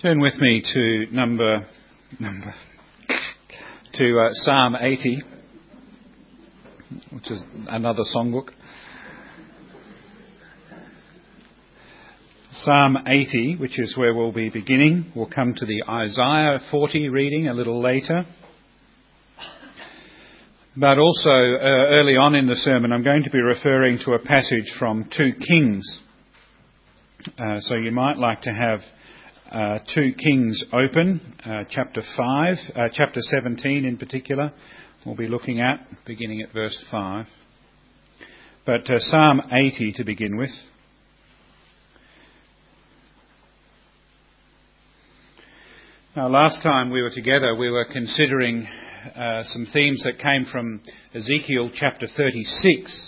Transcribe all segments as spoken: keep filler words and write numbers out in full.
Turn with me to number number to uh, Psalm eighty, which is another songbook. Psalm eighty, which is where we'll be beginning. We'll come to the Isaiah forty reading a little later. But also, uh, early on in the sermon, I'm going to be referring to a passage from two Kings. Uh, so you might like to have uh, two Kings open, uh, chapter five, uh, chapter seventeen in particular. We'll be looking at, beginning at verse five. But uh, Psalm eighty to begin with. Now, last time we were together, we were considering uh, some themes that came from Ezekiel chapter thirty-six.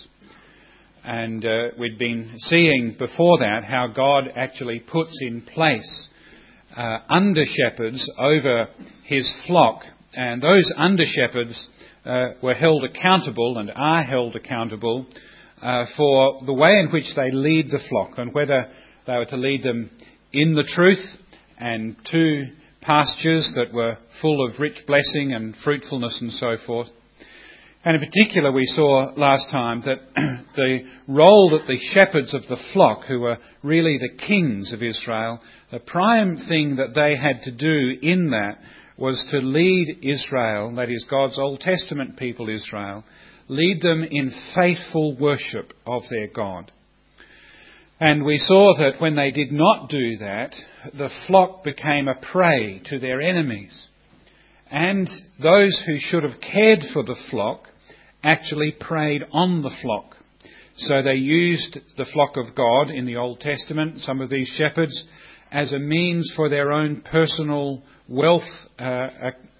And uh, we'd been seeing before that how God actually puts in place uh, under-shepherds over his flock. And those under-shepherds uh, were held accountable and are held accountable uh, for the way in which they lead the flock, and whether they were to lead them in the truth and to pastures that were full of rich blessing and fruitfulness and so forth. And in particular, we saw last time that the role that the shepherds of the flock, who were really the kings of Israel, the prime thing that they had to do in that was to lead Israel, that is God's Old Testament people Israel, lead them in faithful worship of their God. And we saw that when they did not do that, the flock became a prey to their enemies. And those who should have cared for the flock actually preyed on the flock. So they used the flock of God in the Old Testament, some of these shepherds, as a means for their own personal wealth uh,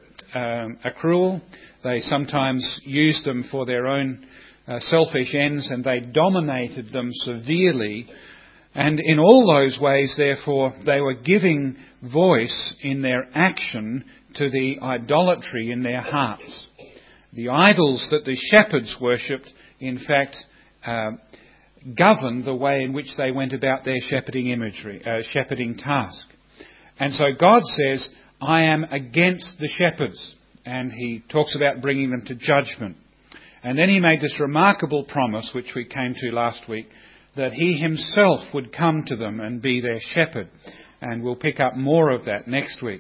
um, accrual. They sometimes used them for their own uh, selfish ends, and they dominated them severely. And in all those ways, therefore, they were giving voice in their action to the idolatry in their hearts. The idols that the shepherds worshipped, in fact, uh, governed the way in which they went about their shepherding imagery, uh, shepherding task. And so God says, I am against the shepherds. And he talks about bringing them to judgment. And then he made this remarkable promise, which we came to last week, that he himself would come to them and be their shepherd. And we'll pick up more of that next week.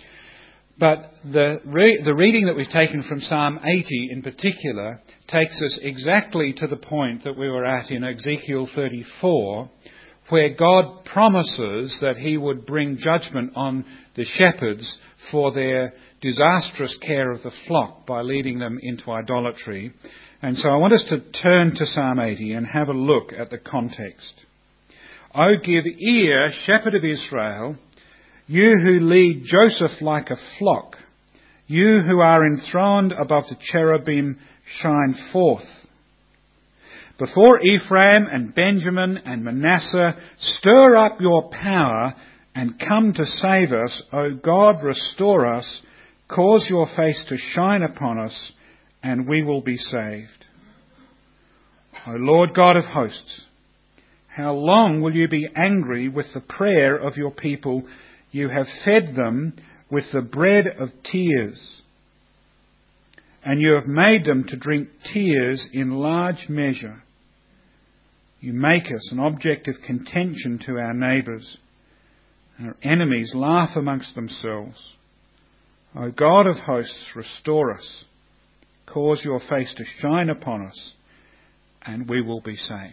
But the re- the reading that we've taken from Psalm eighty in particular takes us exactly to the point that we were at in Ezekiel thirty-four, where God promises that he would bring judgment on the shepherds for their disastrous care of the flock by leading them into idolatry. And so I want us to turn to Psalm eighty and have a look at the context. O give ear, shepherd of Israel, you who lead Joseph like a flock, you who are enthroned above the cherubim, shine forth. Before Ephraim and Benjamin and Manasseh, stir up your power and come to save us. O God, restore us, cause your face to shine upon us, and we will be saved. O Lord God of hosts, how long will you be angry with the prayer of your people? You have fed them with the bread of tears, and you have made them to drink tears in large measure. You make us an object of contention to our neighbours. Our enemies laugh amongst themselves. O God of hosts, restore us. Cause your face to shine upon us, and we will be saved.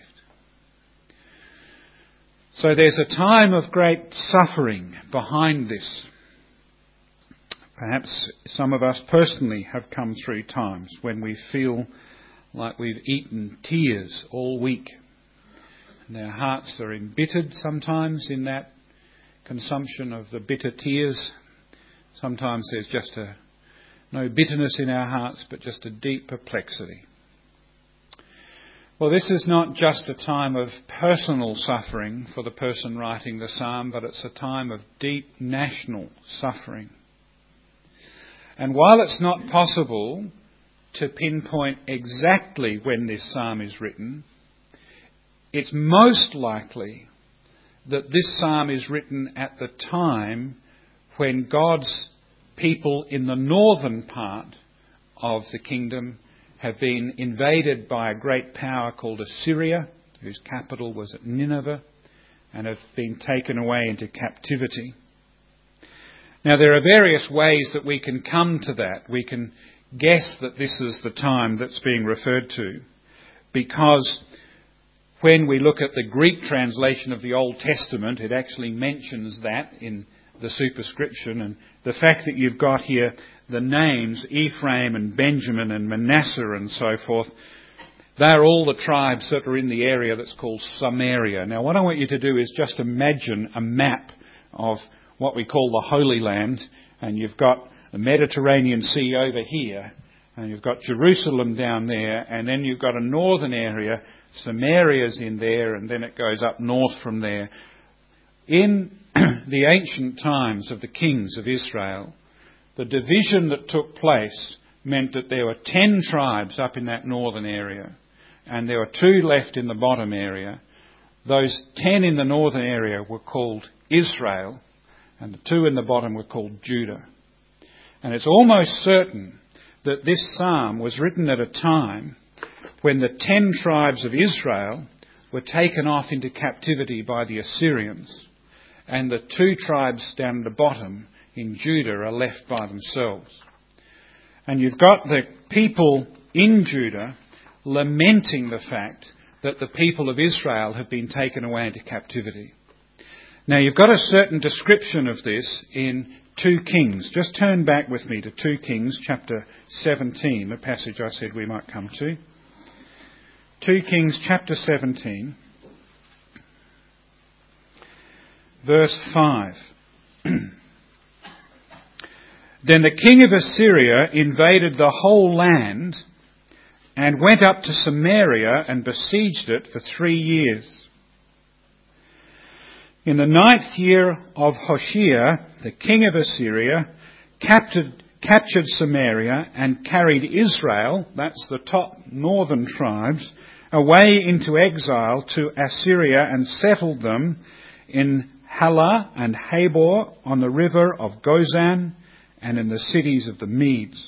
So there's a time of great suffering behind this. Perhaps some of us personally have come through times when we feel like we've eaten tears all week. And our hearts are embittered sometimes in that consumption of the bitter tears. Sometimes there's just a, no bitterness in our hearts, but just a deep perplexity. Well, this is not just a time of personal suffering for the person writing the psalm, but it's a time of deep national suffering. And while it's not possible to pinpoint exactly when this psalm is written, it's most likely that this psalm is written at the time when God's people in the northern part of the kingdom have been invaded by a great power called Assyria, whose capital was at Nineveh, and have been taken away into captivity. Now, there are various ways that we can come to that. We can guess that this is the time that's being referred to, because when we look at the Greek translation of the Old Testament, it actually mentions that in the superscription. And the fact that you've got here the names Ephraim and Benjamin and Manasseh and so forth, they're all the tribes that are in the area that's called Samaria. Now, what I want you to do is just imagine a map of what we call the Holy Land, and you've got the Mediterranean Sea over here, and you've got Jerusalem down there, and then you've got a northern area, Samaria's in there, and then it goes up north from there. In the ancient times of the kings of Israel, the division that took place meant that there were ten tribes up in that northern area, and there were two left in the bottom area. Those ten in the northern area were called Israel, and the two in the bottom were called Judah. And it's almost certain that this psalm was written at a time when the ten tribes of Israel were taken off into captivity by the Assyrians, and the two tribes down at the bottom in Judah are left by themselves. And you've got the people in Judah lamenting the fact that the people of Israel have been taken away into captivity. Now, you've got a certain description of this in Second Kings. Just turn back with me to Second Kings chapter seventeen, the passage I said we might come to. Second Kings chapter seventeen, verse five. Then the king of Assyria invaded the whole land and went up to Samaria and besieged it for three years. In the ninth year of Hoshea, the king of Assyria captured, captured Samaria and carried Israel, that's the top northern tribes, away into exile to Assyria and settled them in Halah and Habor on the river of Gozan and in the cities of the Medes.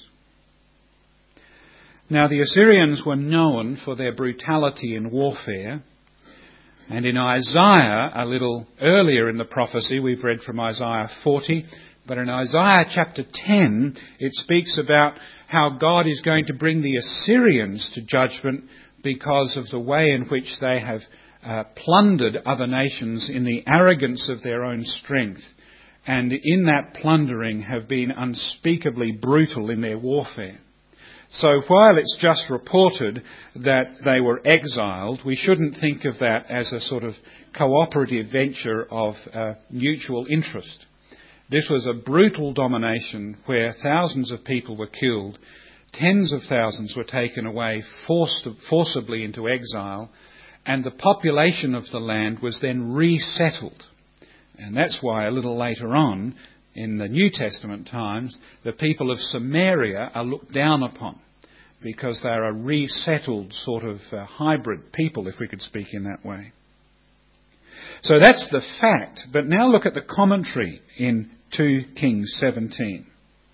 Now, the Assyrians were known for their brutality in warfare. And in Isaiah, a little earlier in the prophecy, we've read from Isaiah forty, but in Isaiah chapter ten, it speaks about how God is going to bring the Assyrians to judgment because of the way in which they have uh, plundered other nations in the arrogance of their own strength, and in that plundering have been unspeakably brutal in their warfare. So while it's just reported that they were exiled, we shouldn't think of that as a sort of cooperative venture of uh, mutual interest. This was a brutal domination where thousands of people were killed, tens of thousands were taken away forced, forcibly into exile, and the population of the land was then resettled. And that's why a little later on, in the New Testament times, the people of Samaria are looked down upon because they're a resettled sort of uh, hybrid people, if we could speak in that way. So that's the fact. But now look at the commentary in Second Kings seventeen.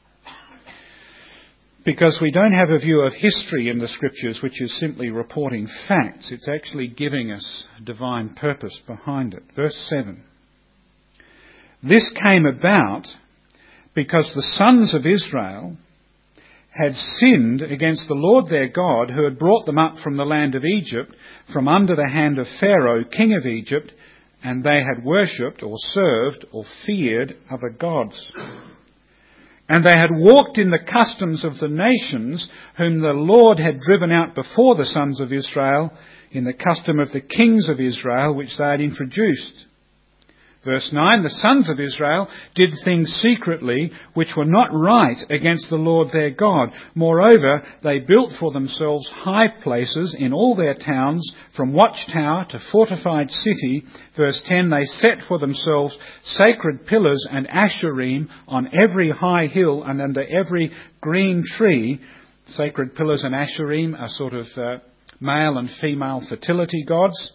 Because we don't have a view of history in the Scriptures which is simply reporting facts. It's actually giving us divine purpose behind it. Verse seven. This came about because the sons of Israel had sinned against the Lord their God, who had brought them up from the land of Egypt, from under the hand of Pharaoh, king of Egypt, and they had worshipped or served or feared other gods. And they had walked in the customs of the nations whom the Lord had driven out before the sons of Israel, in the custom of the kings of Israel which they had introduced. Verse nine, the sons of Israel did things secretly which were not right against the Lord their God. Moreover, they built for themselves high places in all their towns, from watchtower to fortified city. Verse ten, they set for themselves sacred pillars and asherim on every high hill and under every green tree. Sacred pillars and asherim are sort of uh, male and female fertility gods.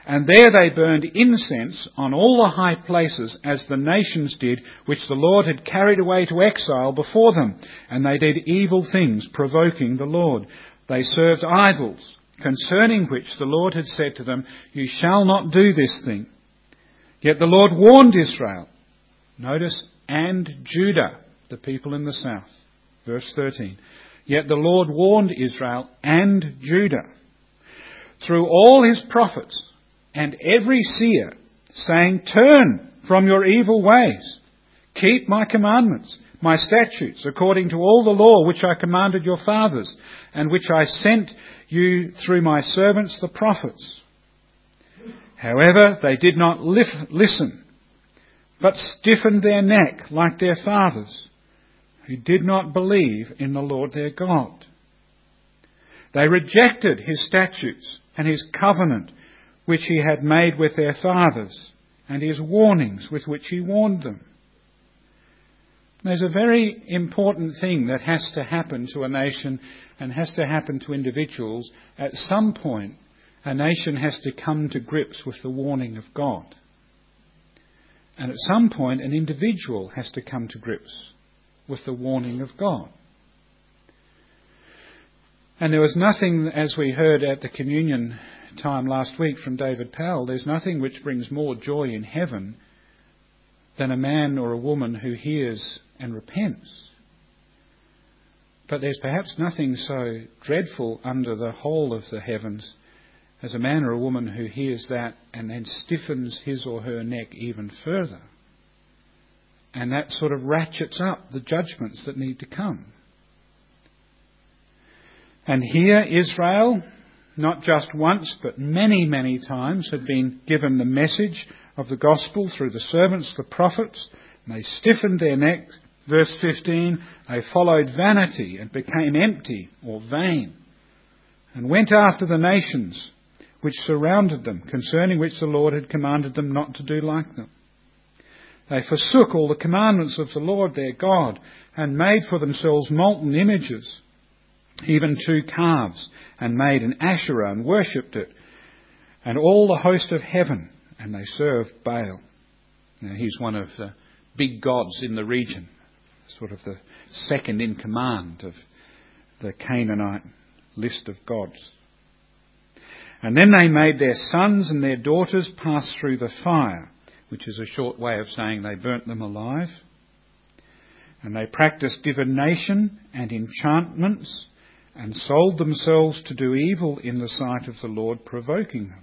And there they burned incense on all the high places, as the nations did, which the Lord had carried away to exile before them. And they did evil things, provoking the Lord. They served idols, concerning which the Lord had said to them, "You shall not do this thing." Yet the Lord warned Israel. Notice, and Judah, the people in the south. Verse thirteen. Yet the Lord warned Israel and Judah through all his prophets and every seer, saying, "Turn from your evil ways. Keep my commandments, my statutes, according to all the law which I commanded your fathers, and which I sent you through my servants the prophets." However, they did not listen, but stiffened their neck like their fathers, who did not believe in the Lord their God. They rejected his statutes and his covenant, which he had made with their fathers, and his warnings with which he warned them. There's a very important thing that has to happen to a nation and has to happen to individuals. At some point, a nation has to come to grips with the warning of God. And at some point, an individual has to come to grips with the warning of God. And there was nothing, as we heard at the communion time last week from David Powell, there's nothing which brings more joy in heaven than a man or a woman who hears and repents. But there's perhaps nothing so dreadful under the whole of the heavens as a man or a woman who hears that and then stiffens his or her neck even further. And that sort of ratchets up the judgments that need to come. And here Israel, not just once but many, many times, had been given the message of the gospel through the servants, the prophets, and they stiffened their necks. Verse fifteen, they followed vanity and became empty or vain, and went after the nations which surrounded them, concerning which the Lord had commanded them not to do like them. They forsook all the commandments of the Lord their God, and made for themselves molten images, even two calves, and made an Asherah and worshipped it, and all the host of heaven, and they served Baal. Now he's one of the big gods in the region, sort of the second in command of the Canaanite list of gods. And then they made their sons and their daughters pass through the fire, which is a short way of saying they burnt them alive. And they practiced divination and enchantments, and sold themselves to do evil in the sight of the Lord, provoking them.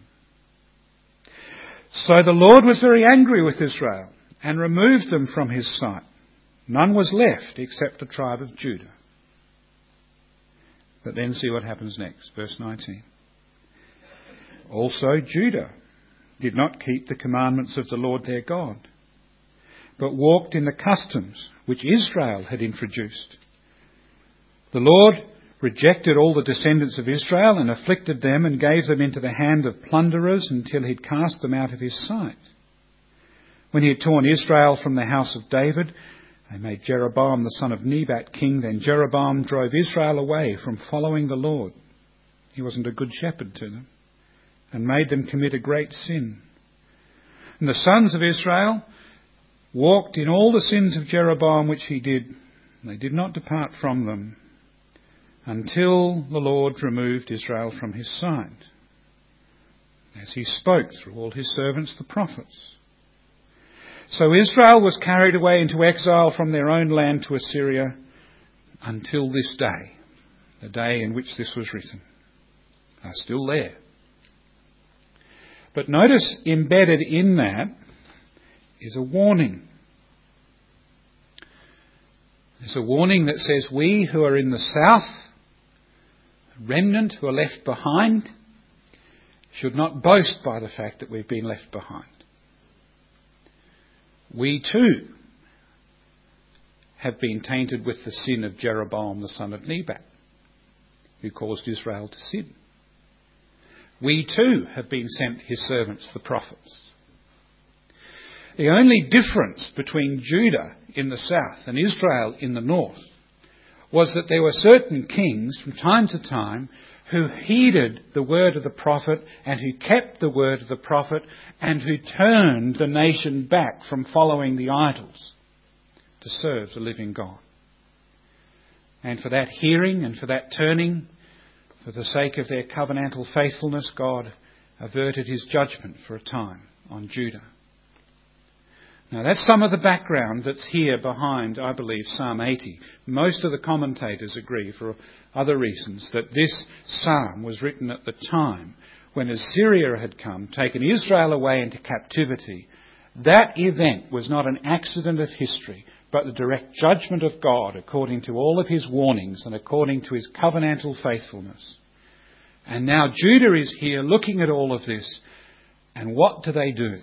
So the Lord was very angry with Israel and removed them from his sight. None was left except the tribe of Judah. But then see what happens next, verse nineteen. Also Judah did not keep the commandments of the Lord their God, but walked in the customs which Israel had introduced. The Lord rejected all the descendants of Israel and afflicted them and gave them into the hand of plunderers until he'd cast them out of his sight. When he had torn Israel from the house of David, they made Jeroboam the son of Nebat king. Then Jeroboam drove Israel away from following the Lord. He wasn't a good shepherd to them, and made them commit a great sin. And the sons of Israel walked in all the sins of Jeroboam which he did. They did not depart from them until the Lord removed Israel from his sight, as he spoke through all his servants the prophets. So Israel was carried away into exile from their own land to Assyria until this day, the day in which this was written. They are still there. But notice embedded in that is a warning. There's a warning that says we who are in the south, remnant who are left behind, should not boast by the fact that we've been left behind. We too have been tainted with the sin of Jeroboam the son of Nebat, who caused Israel to sin. We too have been sent his servants, the prophets. The only difference between Judah in the south and Israel in the north was that there were certain kings from time to time who heeded the word of the prophet and who kept the word of the prophet and who turned the nation back from following the idols to serve the living God. And for that hearing and for that turning, for the sake of their covenantal faithfulness, God averted his judgment for a time on Judah. Now that's some of the background that's here behind, I believe, Psalm eighty. Most of the commentators agree, for other reasons, that this psalm was written at the time when Assyria had come, taken Israel away into captivity. That event was not an accident of history, but the direct judgment of God according to all of his warnings and according to his covenantal faithfulness. And now Judah is here looking at all of this, and what do they do?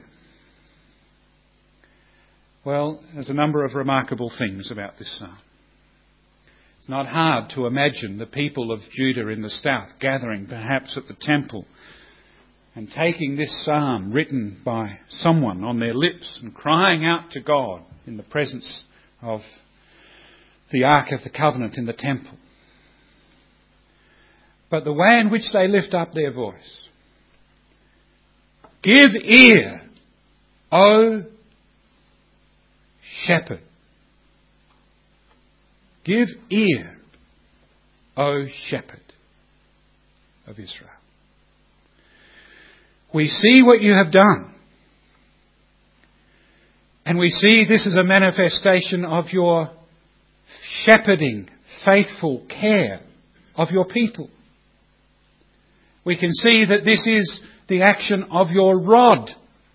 Well, there's a number of remarkable things about this psalm. It's not hard to imagine the people of Judah in the south gathering perhaps at the temple and taking this psalm written by someone on their lips and crying out to God in the presence of the Ark of the Covenant in the temple. But the way in which they lift up their voice. Give ear, O shepherd. Give ear, O shepherd of Israel. We see what you have done. And we see this is a manifestation of your shepherding, faithful care of your people. We can see that this is the action of your rod.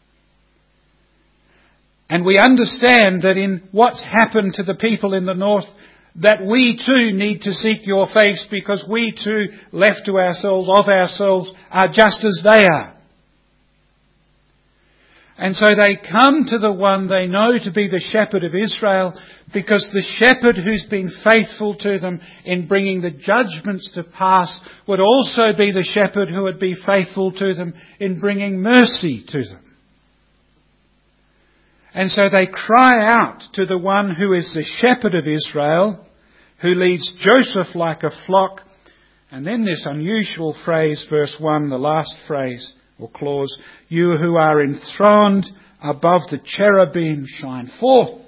And we understand that in what's happened to the people in the north, that we too need to seek your face, because we too, left to ourselves, of ourselves, are just as they are. And so they come to the one they know to be the shepherd of Israel, because the shepherd who's been faithful to them in bringing the judgments to pass would also be the shepherd who would be faithful to them in bringing mercy to them. And so they cry out to the one who is the shepherd of Israel, who leads Joseph like a flock. And then this unusual phrase, verse one, the last phrase or clause, you who are enthroned above the cherubim shine forth.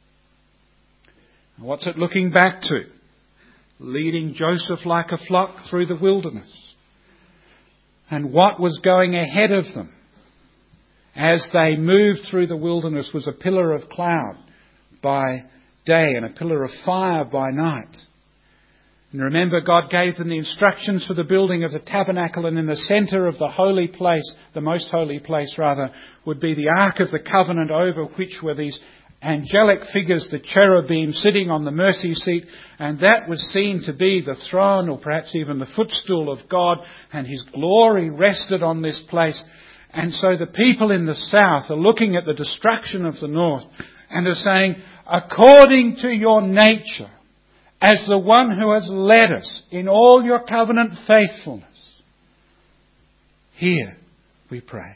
What's it looking back to? Leading Joseph like a flock through the wilderness. And what was going ahead of them as they moved through the wilderness was a pillar of cloud by day and a pillar of fire by night. And remember, God gave them the instructions for the building of the tabernacle, and in the centre of the holy place, the most holy place rather, would be the Ark of the Covenant, over which were these angelic figures, the cherubim sitting on the mercy seat, and that was seen to be the throne, or perhaps even the footstool of God, and his glory rested on this place. And so the people in the south are looking at the destruction of the north and are saying, according to your nature, as the one who has led us in all your covenant faithfulness, hear, we pray.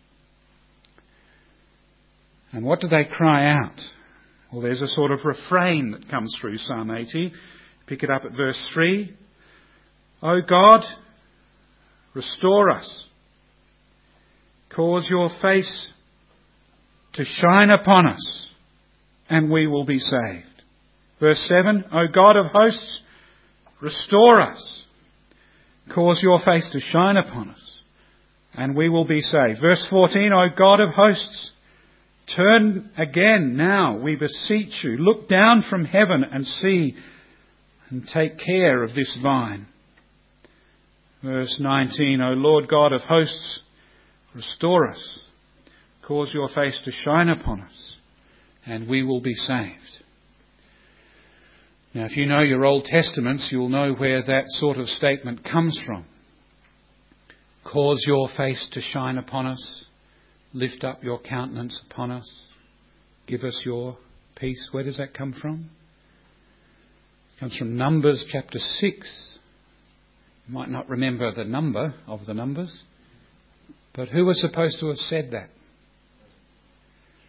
And what do they cry out? Well, there's a sort of refrain that comes through Psalm eighty. Pick it up at verse three. O God, restore us. Cause your face to shine upon us, and we will be saved. Verse seven, O God of hosts, restore us. Cause your face to shine upon us, and we will be saved. Verse fourteen, O God of hosts, turn again now, we beseech you. Look down from heaven and see, and take care of this vine. Verse nineteen, O Lord God of hosts, restore us. Cause your face to shine upon us, and we will be saved. Now, if you know your Old Testaments, you'll know where that sort of statement comes from. Cause your face to shine upon us. Lift up your countenance upon us. Give us your peace. Where does that come from? It comes from Numbers chapter six. You might not remember the number of the Numbers, but who was supposed to have said that?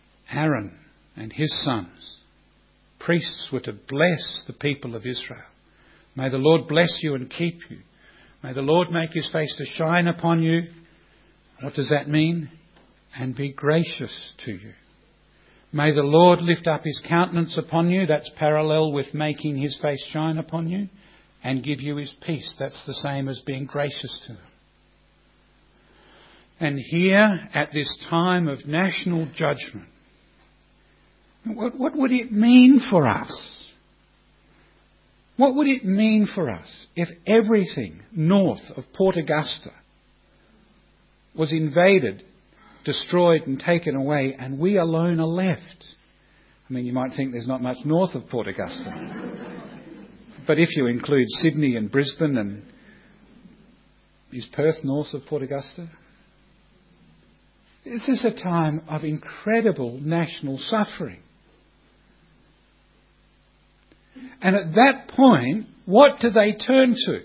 Aaron and his sons. Priests were to bless the people of Israel. May the Lord bless you and keep you. May the Lord make his face to shine upon you. What does that mean? And be gracious to you. May the Lord lift up his countenance upon you. That's parallel with making his face shine upon you. And give you his peace. That's the same as being gracious to him. And here, at this time of national judgment, what, what would it mean for us? What would it mean for us if everything north of Port Augusta was invaded, destroyed and taken away, and we alone are left? I mean, you might think there's not much north of Port Augusta. But if you include Sydney and Brisbane, and is Perth north of Port Augusta? This is a time of incredible national suffering. And at that point, what do they turn to?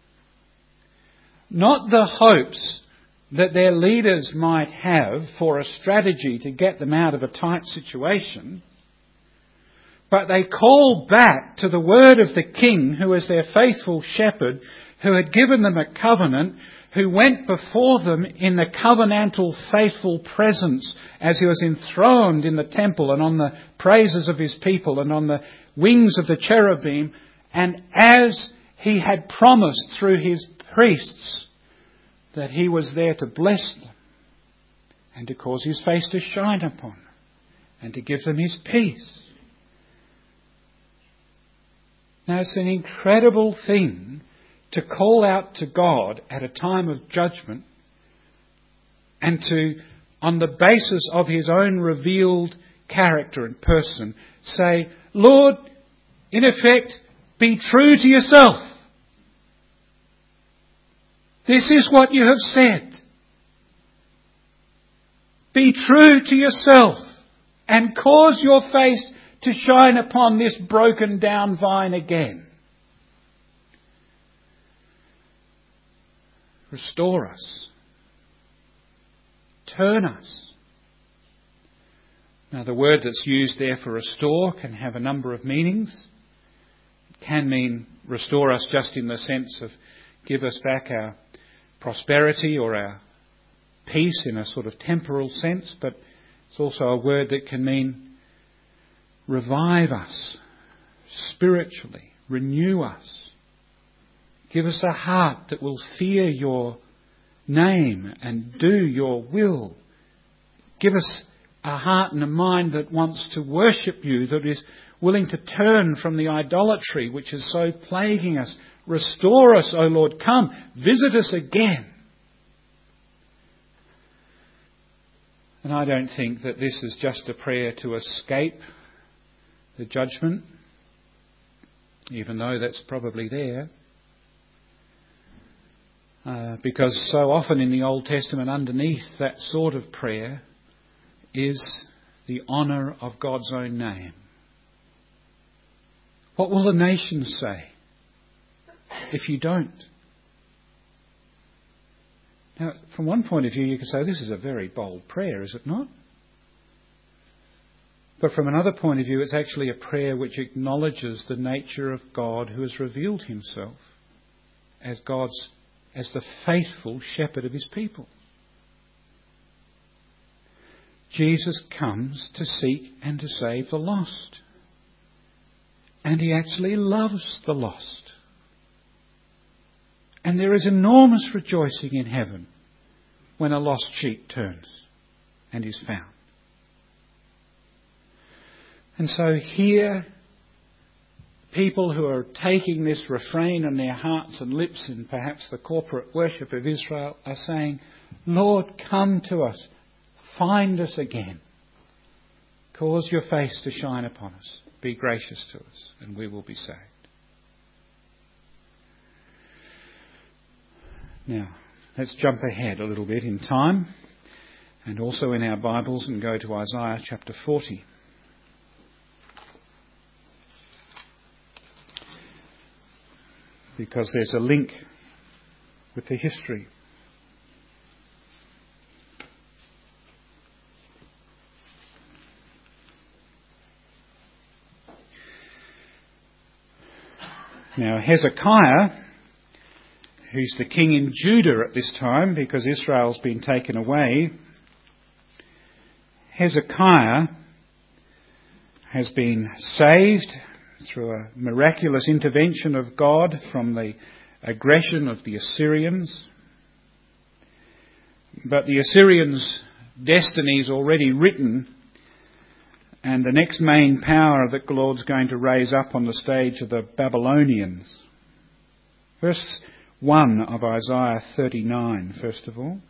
Not the hopes that their leaders might have for a strategy to get them out of a tight situation, but they call back to the word of the King, who is their faithful shepherd, who had given them a covenant, who went before them in the covenantal faithful presence as he was enthroned in the temple and on the praises of his people and on the wings of the cherubim, and as he had promised through his priests that he was there to bless them and to cause his face to shine upon them and to give them his peace. Now, it's an incredible thing to call out to God at a time of judgment and to, on the basis of his own revealed character and person, say, Lord, in effect, be true to yourself. This is what you have said. Be true to yourself and cause your face to shine upon this broken down vine again. Restore us. Turn us. Now, the word that's used there for restore can have a number of meanings. It can mean restore us just in the sense of give us back our prosperity or our peace in a sort of temporal sense, but it's also a word that can mean revive us spiritually, renew us. Give us a heart that will fear your name and do your will. Give us a heart and a mind that wants to worship you, that is willing to turn from the idolatry which is so plaguing us. Restore us, O Lord. Come, visit us again. And I don't think that this is just a prayer to escape the judgment, even though that's probably there. Uh, because so often in the Old Testament, underneath that sort of prayer is the honour of God's own name. What will the nations say if you don't? Now, from one point of view, you could say this is a very bold prayer, is it not? But from another point of view, it's actually a prayer which acknowledges the nature of God who has revealed himself as God's, as the faithful shepherd of his people. Jesus comes to seek and to save the lost. And he actually loves the lost. And there is enormous rejoicing in heaven when a lost sheep turns and is found. And so here, people who are taking this refrain on their hearts and lips in perhaps the corporate worship of Israel are saying, Lord, come to us. Find us again. Cause your face to shine upon us. Be gracious to us, and we will be saved. Now, let's jump ahead a little bit in time and also in our Bibles and go to Isaiah chapter forty. Because there's a link with the history. Now Hezekiah, who's the king in Judah at this time because Israel's been taken away, Hezekiah has been saved through a miraculous intervention of God from the aggression of the Assyrians. But the Assyrians' destiny is already written, and the next main power that the Lord's going to raise up on the stage are the Babylonians. Verse one of Isaiah thirty-nine, first of all.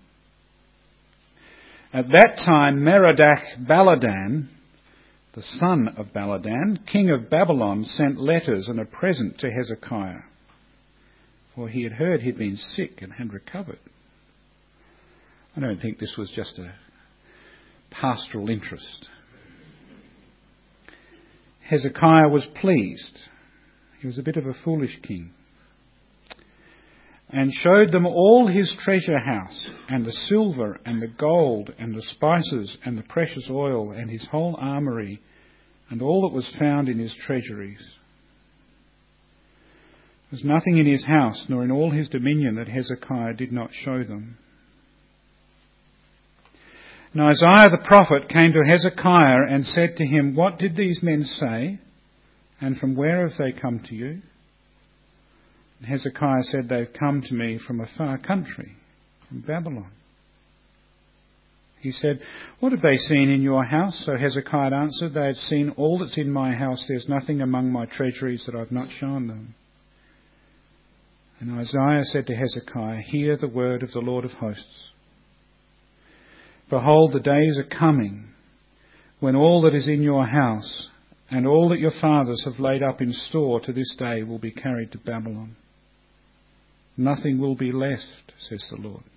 At that time Merodach-Baladan, the son of Baladan, king of Babylon, sent letters and a present to Hezekiah, for he had heard he'd been sick and had recovered. I don't think this was just a pastoral interest. Hezekiah was pleased. He was a bit of a foolish king. And showed them all his treasure house, and the silver, and the gold, and the spices, and the precious oil, and his whole armoury, and all that was found in his treasuries. There was nothing in his house, nor in all his dominion, that Hezekiah did not show them. And Isaiah the prophet came to Hezekiah and said to him, "What did these men say? And from where have they come to you?" And Hezekiah said, "They've come to me from a far country, from Babylon." He said, "What have they seen in your house?" So Hezekiah answered, "They have seen all that's in my house. There's nothing among my treasuries that I've not shown them." And Isaiah said to Hezekiah, "Hear the word of the Lord of hosts. Behold, the days are coming when all that is in your house and all that your fathers have laid up in store to this day will be carried to Babylon. Nothing will be left, says the Lord.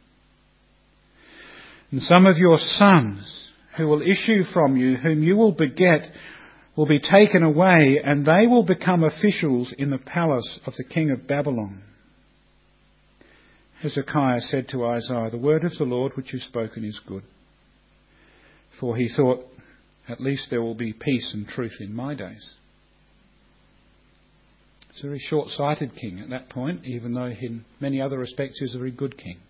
And some of your sons who will issue from you, whom you will beget, will be taken away, and they will become officials in the palace of the king of Babylon." Hezekiah said to Isaiah, "The word of the Lord which you've spoken is good." For he thought, at least there will be peace and truth in my days. He's a very short-sighted king at that point, even though in many other respects he's a very good king.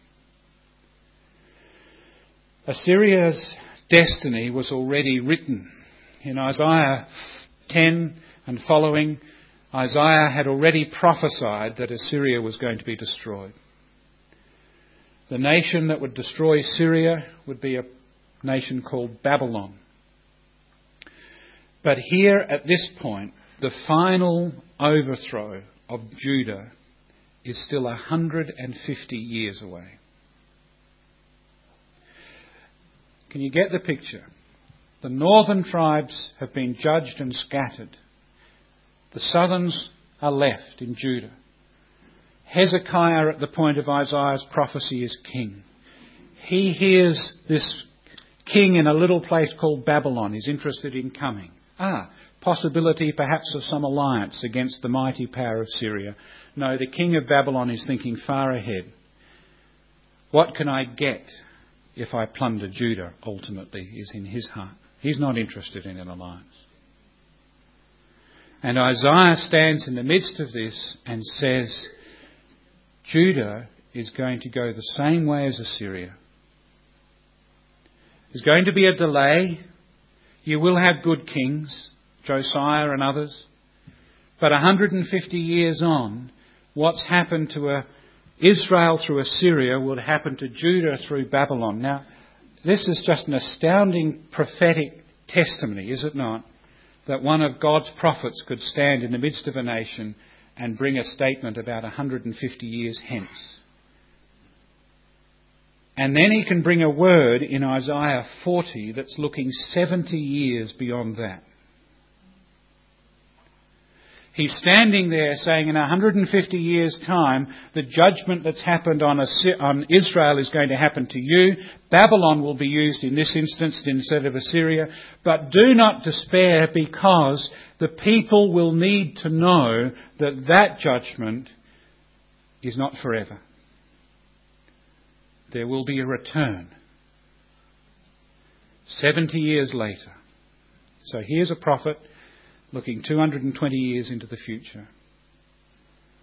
Assyria's destiny was already written. In Isaiah ten and following, Isaiah had already prophesied that Assyria was going to be destroyed. The nation that would destroy Syria would be a nation called Babylon. But here at this point, the final overthrow of Judah is still one hundred fifty years away. Can you get the picture? The northern tribes have been judged and scattered. The southerns are left in Judah. Hezekiah, at the point of Isaiah's prophecy, is king. He hears this king in a little place called Babylon is interested in coming. Ah, possibility perhaps of some alliance against the mighty power of Syria. No, the king of Babylon is thinking far ahead. What can I get if I plunder Judah, ultimately, is in his heart. He's not interested in an alliance. And Isaiah stands in the midst of this and says, Judah is going to go the same way as Assyria. There's going to be a delay. You will have good kings, Josiah and others. But one hundred fifty years on, what's happened to a Israel through Assyria would happen to Judah through Babylon. Now, this is just an astounding prophetic testimony, is it not? That one of God's prophets could stand in the midst of a nation and bring a statement about one hundred fifty years hence. And then he can bring a word in Isaiah forty that's looking seventy years beyond that. He's standing there saying in one hundred fifty years' time, the judgment that's happened on, on Israel is going to happen to you. Babylon will be used in this instance instead of Assyria. But do not despair, because the people will need to know that that judgment is not forever. There will be a return. seventy years later. So here's a prophet looking two hundred twenty years into the future.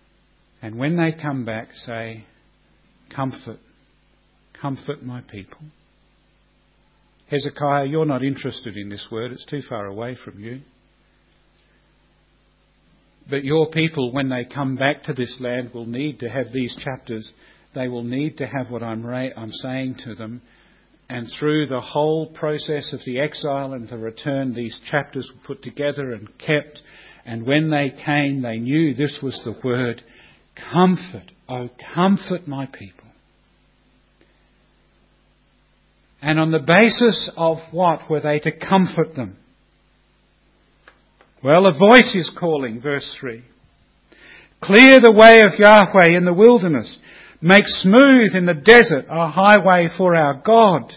And when they come back, say, comfort, comfort my people. Hezekiah, you're not interested in this word. It's too far away from you. But your people, when they come back to this land, will need to have these chapters. They will need to have what I'm, ra- I'm saying to them. And through the whole process of the exile and the return, these chapters were put together and kept. And when they came, they knew this was the word. Comfort, oh comfort my people. And on the basis of what were they to comfort them? Well, a voice is calling, verse three. Clear the way of Yahweh in the wilderness. Make smooth in the desert a highway for our God.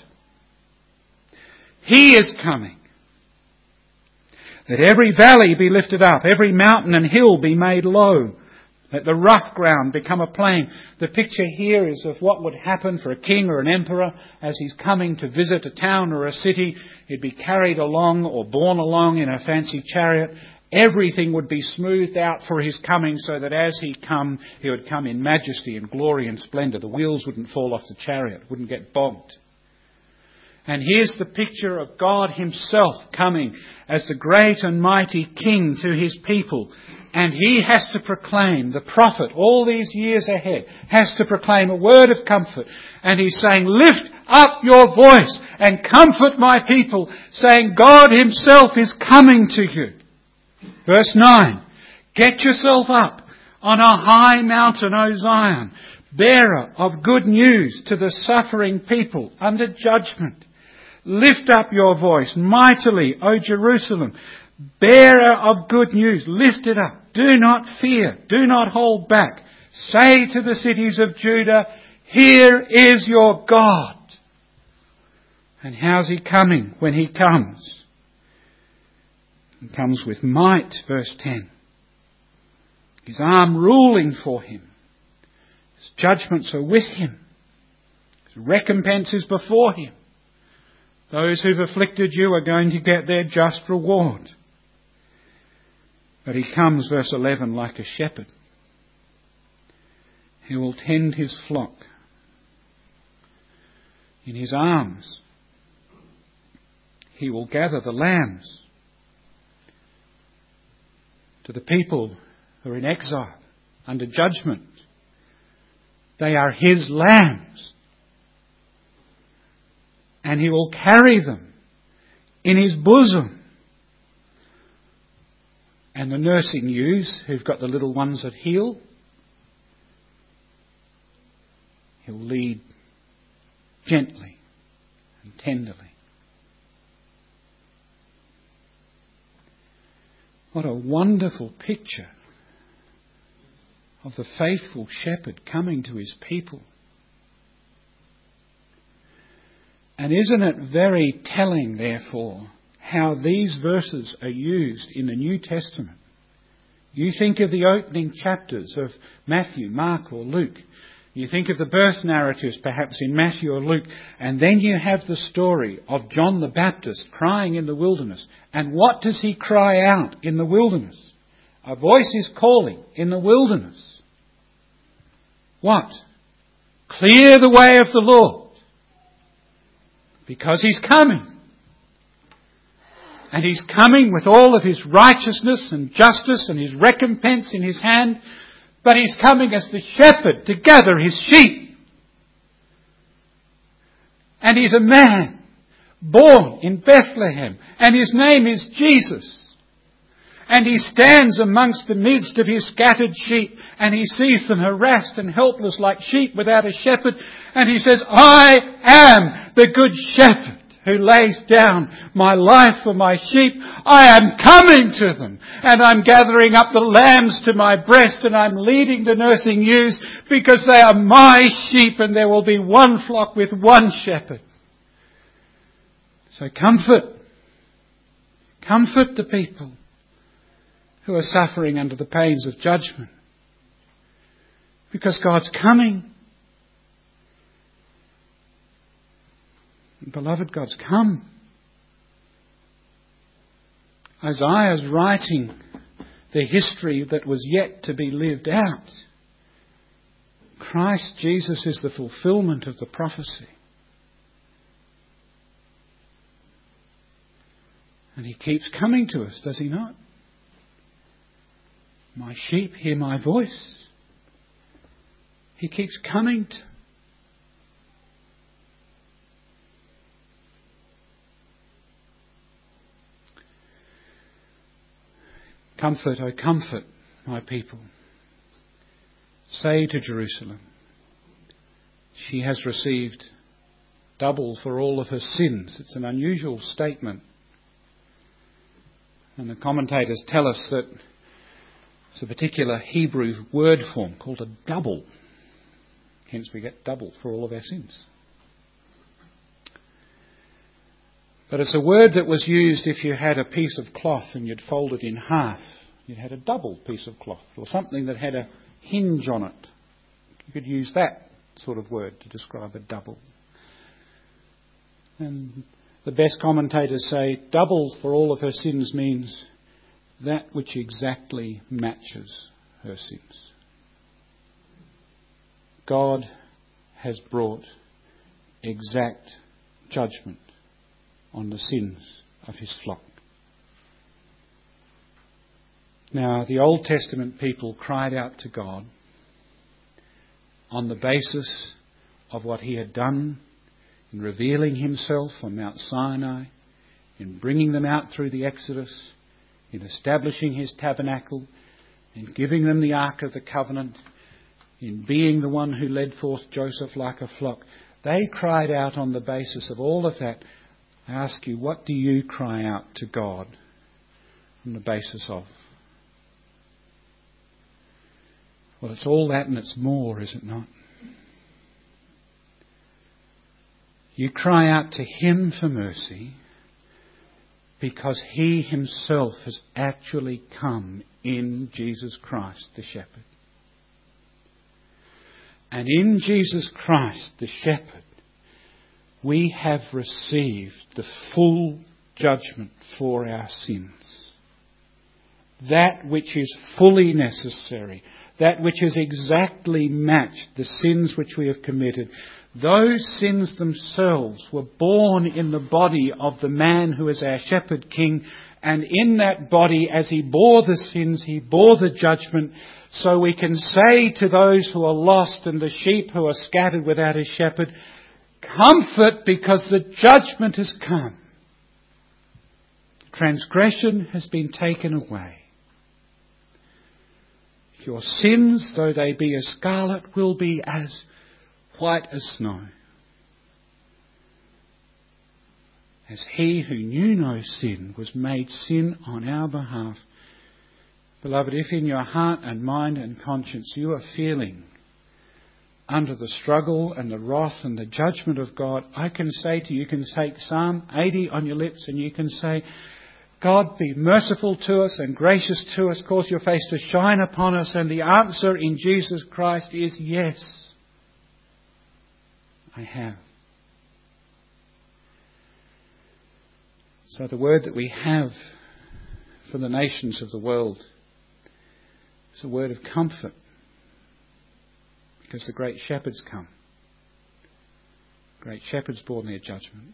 He is coming. Let every valley be lifted up, every mountain and hill be made low. Let the rough ground become a plain. The picture here is of what would happen for a king or an emperor as he's coming to visit a town or a city. He'd be carried along or borne along in a fancy chariot. Everything would be smoothed out for his coming so that as he come, he would come in majesty and glory and splendour. The wheels wouldn't fall off the chariot, wouldn't get bogged. And here's the picture of God himself coming as the great and mighty King to his people. And he has to proclaim, the prophet, all these years ahead, has to proclaim a word of comfort. And he's saying, lift up your voice and comfort my people, saying God himself is coming to you. Verse nine, get yourself up on a high mountain, O Zion, bearer of good news to the suffering people under judgment. Lift up your voice mightily, O Jerusalem, bearer of good news. Lift it up. Do not fear. Do not hold back. Say to the cities of Judah, here is your God. And how's he coming when he comes? He comes with might, verse ten. His arm ruling for him. His judgments are with him. His recompense is before him. Those who've afflicted you are going to get their just reward. But he comes, verse eleven, like a shepherd. He will tend his flock. In his arms, he will gather the lambs. To the people who are in exile, under judgment, they are his lambs. And he will carry them in his bosom. And the nursing ewes, who've got the little ones at heel, he'll lead gently and tenderly. What a wonderful picture of the faithful shepherd coming to his people. And isn't it very telling, therefore, how these verses are used in the New Testament? You think of the opening chapters of Matthew, Mark or Luke. You think of the birth narratives perhaps in Matthew or Luke. And then you have the story of John the Baptist crying in the wilderness. And what does he cry out in the wilderness? A voice is calling in the wilderness. What? Clear the way of the Lord. Because he's coming. And he's coming with all of his righteousness and justice and his recompense in his hand. But he's coming as the shepherd to gather his sheep. And he's a man born in Bethlehem. And his name is Jesus. And he stands amongst the midst of his scattered sheep. And he sees them harassed and helpless like sheep without a shepherd. And he says, I am the good shepherd who lays down my life for my sheep. I am coming to them. And I'm gathering up the lambs to my breast. And I'm leading the nursing ewes because they are my sheep. And there will be one flock with one shepherd. So comfort. Comfort the people who are suffering under the pains of judgment. Because God's coming. Beloved, God's come. Isaiah's writing the history that was yet to be lived out. Christ Jesus is the fulfilment of the prophecy. And he keeps coming to us, does he not? My sheep hear my voice. He keeps coming to Comfort, O comfort my people. Say to Jerusalem, she has received double for all of her sins. It's an unusual statement. And the commentators tell us that it's a particular Hebrew word form called a double. Hence we get double for all of our sins. But it's a word that was used if you had a piece of cloth and you'd fold it in half. You had a double piece of cloth or something that had a hinge on it. You could use that sort of word to describe a double. And the best commentators say double for all of her sins means that which exactly matches her sins. God has brought exact judgment on the sins of his flock. Now, the Old Testament people cried out to God on the basis of what he had done in revealing himself on Mount Sinai, in bringing them out through the Exodus, in establishing his tabernacle, in giving them the Ark of the Covenant, in being the one who led forth Joseph like a flock. They cried out on the basis of all of that. I ask you, what do you cry out to God on the basis of? Well, it's all that and it's more, is it not? You cry out to him for mercy because he himself has actually come in Jesus Christ, the shepherd. And in Jesus Christ, the shepherd, we have received the full judgment for our sins. That which is fully necessary, that which has exactly matched the sins which we have committed. Those sins themselves were born in the body of the man who is our shepherd king, and in that body, as he bore the sins, he bore the judgment. So we can say to those who are lost and the sheep who are scattered without a shepherd, comfort, because the judgment has come. Transgression has been taken away. Your sins, though they be as scarlet, will be as white as snow. As he who knew no sin was made sin on our behalf. Beloved, if in your heart and mind and conscience you are feeling under the struggle and the wrath and the judgment of God, I can say to you, you can take Psalm eighty on your lips and you can say, God, be merciful to us and gracious to us, cause your face to shine upon us. And the answer in Jesus Christ is yes, I have. So the word that we have for the nations of the world is a word of comfort, because the great shepherd's come. Great shepherd's borne their judgment.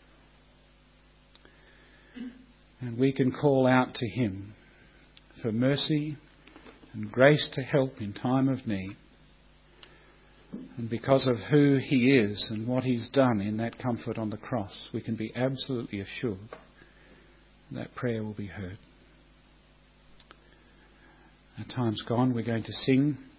And we can call out to him for mercy and grace to help in time of need. And because of who he is and what he's done in that comfort on the cross, we can be absolutely assured that prayer will be heard. Our time's gone. We're going to sing.